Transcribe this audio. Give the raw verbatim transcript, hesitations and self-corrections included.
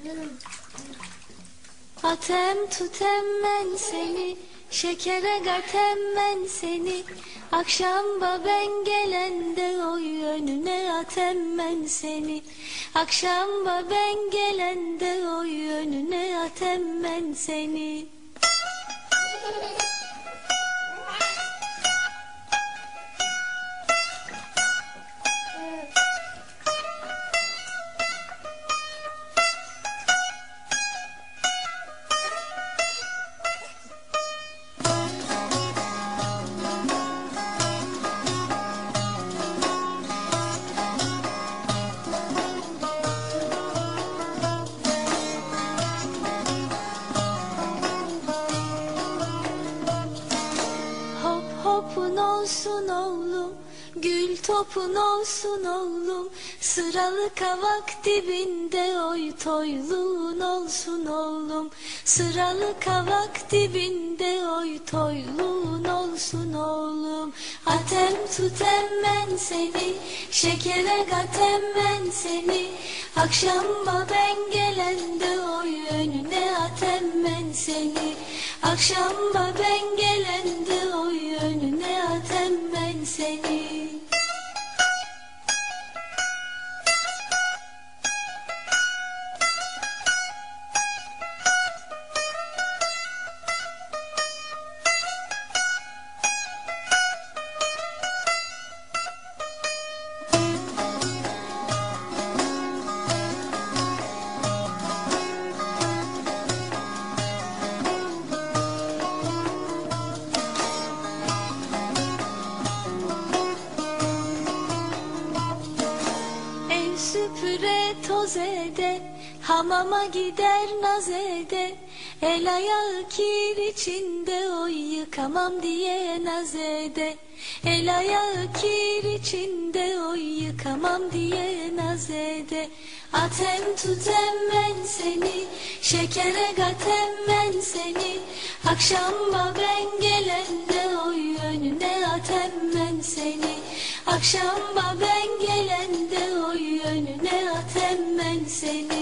Atem tutem ben seni, şekere gatem ben seni. Akşam ben gelende oy önüne atem ben seni. Akşam ben gelende oy önüne atem ben seni. Topun olsun oğlum, gül topun olsun oğlum. Sıralı kavak dibinde oy toyluğun olsun oğlum. Sıralı kavak dibinde oy toyluğun olsun oğlum. Atem tutem ben seni, şekere gatem ben seni. Akşam ben gelende oy önüne atem ben seni. Akşam ben gelende oy önüne atem ben seni. Süpüre toz ede, hamama gider naz ede. El ayağı kir içinde oy yıkamam diye naz ede. El ayağı kir içinde oy yıkamam diye naz ede. Atem tutem ben seni, şekere gatem ben seni. Akşam ben gelende oy önüne atem ben seni. Akşam ben gelende oy önüne atem ben seni.